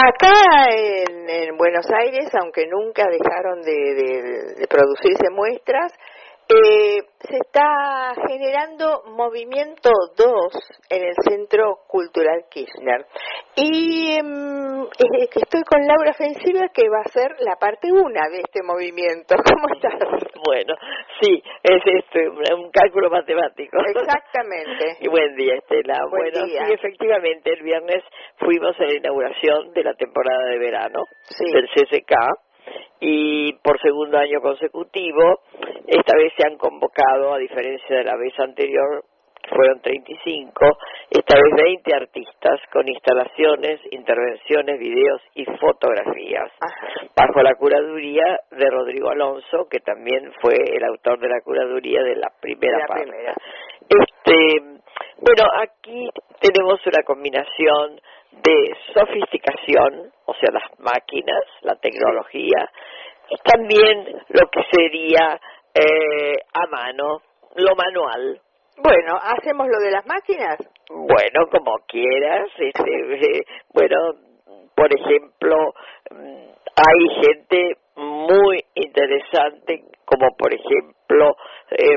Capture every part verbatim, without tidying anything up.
Acá en, en Buenos Aires, aunque nunca dejaron de, de, de producirse muestras, eh, se está generando Movimiento dos en el Centro Cultural Kirchner. Y eh, estoy con Laura Fencilio, que va a ser la parte una de este movimiento. ¿Cómo estás? Bueno, sí, es este, un cálculo matemático. Exactamente. Y buen día, Estela. Buen bueno, día. sí, efectivamente, el viernes fuimos a la inauguración de la temporada de verano sí. del C C K. Y por segundo año consecutivo, esta vez se han convocado, a diferencia de la vez anterior, que fueron treinta y cinco, esta vez veinte artistas con instalaciones, intervenciones, videos y fotografías, Ajá. bajo la curaduría de Rodrigo Alonso, que también fue el autor de la curaduría de la primera la parte. Primera. Este, bueno, aquí tenemos una combinación de sofisticación, o sea, las máquinas, la tecnología, y también lo que sería eh, a mano, lo manual. Bueno, ¿hacemos lo de las máquinas? Bueno, como quieras. Este, eh, bueno, por ejemplo, hay gente muy interesante, como por ejemplo eh,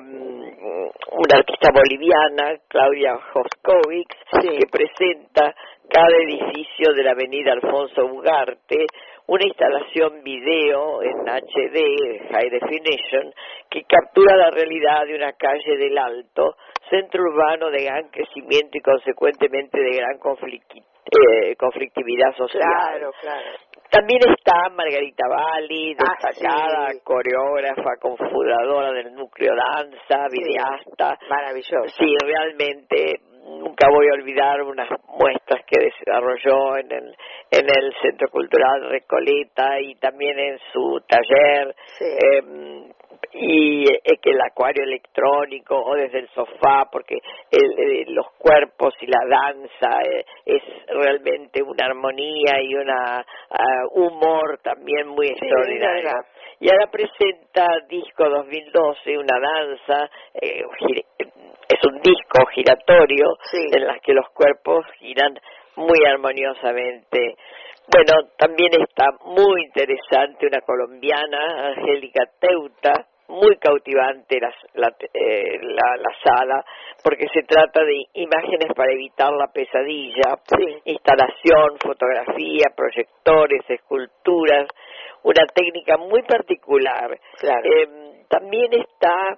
una artista boliviana, Claudia Hoskovic, sí. que presenta cada edificio de la avenida Alfonso Ugarte, una instalación video en H D, High Definition, que captura la realidad de una calle del Alto, centro urbano de gran crecimiento y consecuentemente de gran conflicti- eh, conflictividad social. Claro, claro. También está Margarita Valli, destacada ah, sí. coreógrafa, confundadora del núcleo danza, videasta. Sí, maravillosa. Sí, realmente nunca voy a olvidar unas muestras que desarrolló en el en el Centro Cultural Recoleta y también en su taller. Sí. Eh, y eh, que el acuario electrónico o desde el sofá, porque el, eh, los cuerpos y la danza eh, es realmente una armonía y una uh, humor también muy sí, extraordinario. Y ahora presenta Disco dos mil doce, una danza, eh, gire, es un disco giratorio sí. en las que los cuerpos giran muy armoniosamente. Bueno, también está muy interesante una colombiana, Angélica Teuta, muy cautivante la, la, eh, la, la sala, porque se trata de imágenes para evitar la pesadilla, sí. instalación, fotografía, proyectores, esculturas, una técnica muy particular. Claro. Eh, también está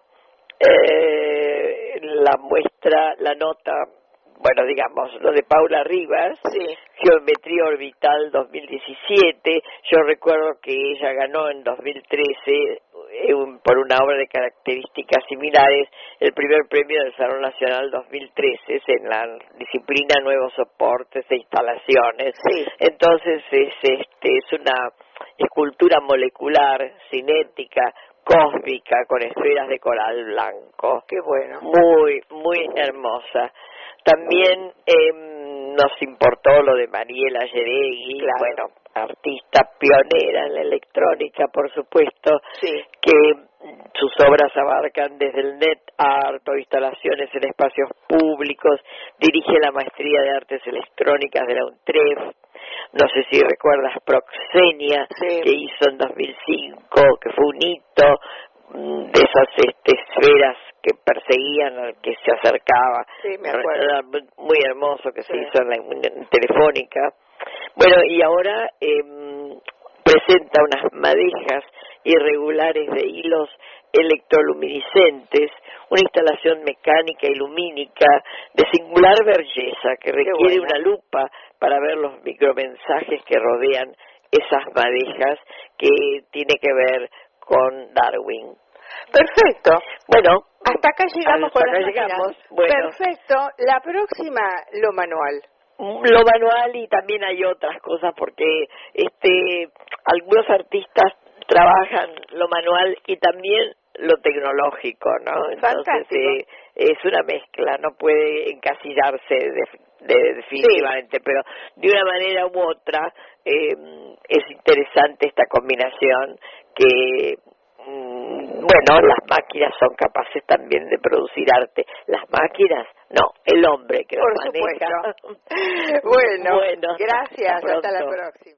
eh, la muestra, la nota, bueno, digamos, lo de Paula Rivas, sí. Geometría Orbital dos mil diecisiete. Yo recuerdo que ella ganó en dos mil trece, eh, un, por una obra de características similares, el primer premio del Salón Nacional dos mil trece en la disciplina Nuevos Soportes e Instalaciones. Sí. Entonces es, este, es una escultura molecular, cinética, cósmica, con esferas de coral blanco. Qué bueno. Muy, muy hermosa. También eh, nos importó lo de Mariela Yeregui, claro. bueno, artista pionera en la electrónica, por supuesto, sí. que sus obras abarcan desde el net art o instalaciones en espacios públicos, dirige la maestría de artes electrónicas de la UNTREF, no sé si recuerdas Proxenia, sí. que hizo en dos mil cinco, que fue un hito de esas este, esferas que perseguían al que se acercaba. Sí, me acuerdo. Era muy hermoso que sí. se hizo en la en Telefónica. Bueno, y ahora eh, presenta unas madejas irregulares de hilos electroluminiscentes, una instalación mecánica y lumínica de singular belleza que requiere una lupa para ver los micromensajes que rodean esas madejas, que tiene que ver con Darwin. Perfecto. Bueno, hasta acá llegamos hasta con acá las llegamos. máquinas. Bueno. Perfecto. La próxima, lo manual. Lo manual, y también hay otras cosas, porque este algunos artistas trabajan lo manual y también lo tecnológico, ¿no? Entonces eh, es una mezcla, no puede encasillarse de, de, definitivamente, sí. Pero de una manera u otra eh, es interesante esta combinación que, mm, bueno, las máquinas son capaces también de producir arte. Las máquinas, no, el hombre que Por las maneja. supuesto. bueno, bueno, gracias, hasta, hasta la próxima.